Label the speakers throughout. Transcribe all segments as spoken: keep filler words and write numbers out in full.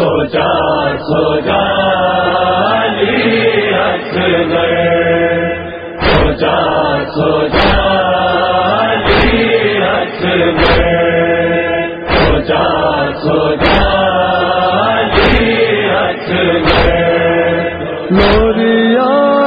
Speaker 1: سوچا سوچا علی اصغر، سوچا سوچا علی اصغر، سوچا سوچا علی اصغر،
Speaker 2: لوریاں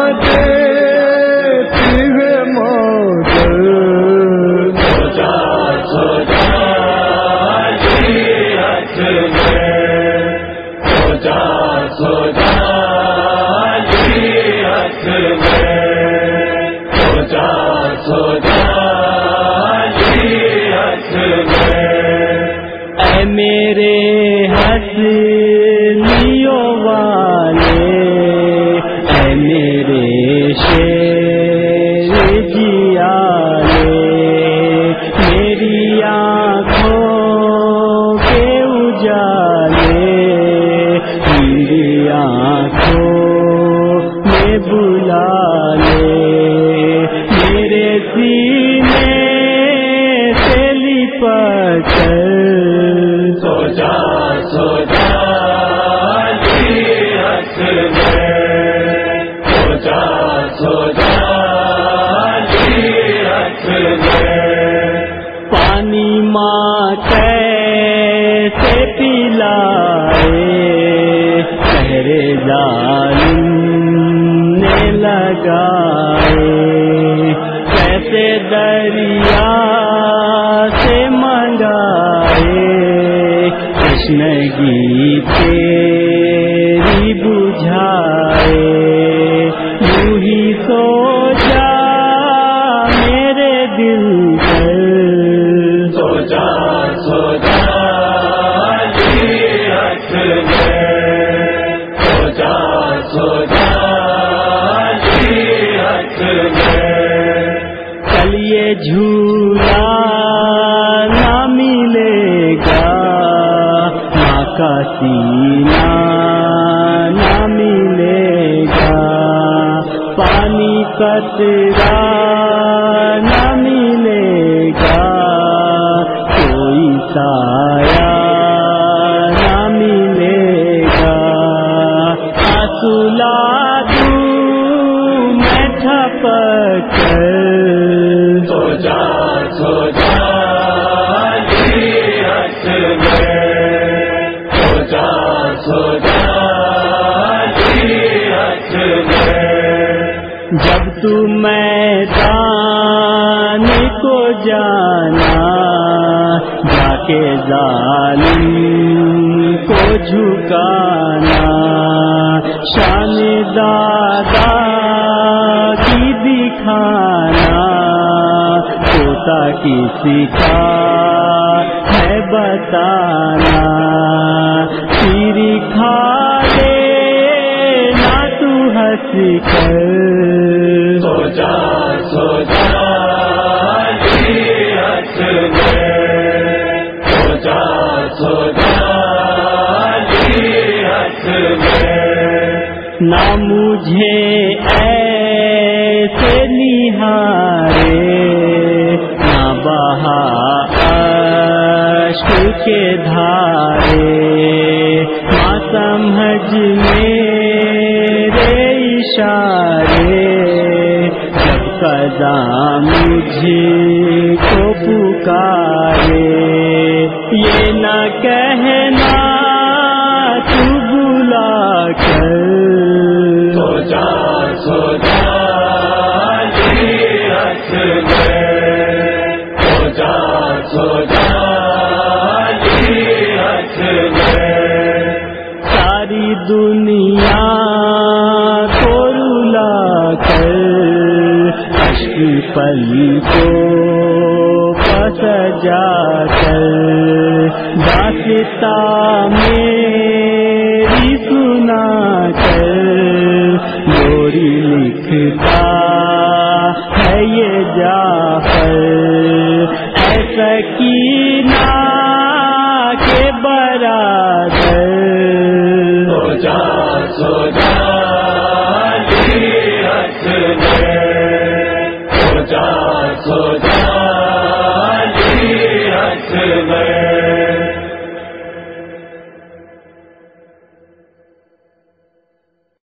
Speaker 3: اے میرے ہنسلیوں والے، اے میرے شیر جیالے، میری آنکھوں کے اجالے، میری آنکھوں میں بلا لے، میرے سینے سے لپٹ کر
Speaker 1: سوچا سوچا علی اصغر، سوچا سوچا علی اصغر،
Speaker 3: پانی ماں کیسے پلائے، پہرے ظالم نے لگائے، کیسے دریا سے منگائے، تشنگی تیری بجھائے، یوں ہی سو جا میرے دل پر،
Speaker 1: سوچا سوچا علی اصغر، سوچا سوچا علی اصغر،
Speaker 3: چلیے جھولا نہ ملے گا، ماں کا سینہ نہ ملے گا، پانی قطرہ نہ ملے گا، کوئی سایہ نہ ملے گا، آنسو لا دوں میں ٹھپک کر،
Speaker 1: سوچا سوچا علی اصغر، سوچا سوچا علی اصغر،
Speaker 3: جب تو میدان کو جانا، جا کے ظالم کو جھکانا، شان دادا کی دکھانا، پوتا کسی کا ہے بتانا، تیری کھا لے نہ تو ہنس کر،
Speaker 1: سوچا سوچا علی اصغر، سوچا سوچا علی اصغر،
Speaker 3: نہ مجھے ایسے نہارے، نہ بہا اشک کے دھارے، ماں سمجھ میرے اشارے، جب قضا مجھ کو پکارے، یہ نہ کہنا تو بلا کر،
Speaker 1: سوچا سوچا علی اصغر، سوچا سوچا علی اصغر،
Speaker 3: ساری دنیا کو رلا کر، اشک پل کو سجا کر، داستان میری سنا کر، لوری لکھتا ہے یہ جعفر، اے سکینہ کے برابر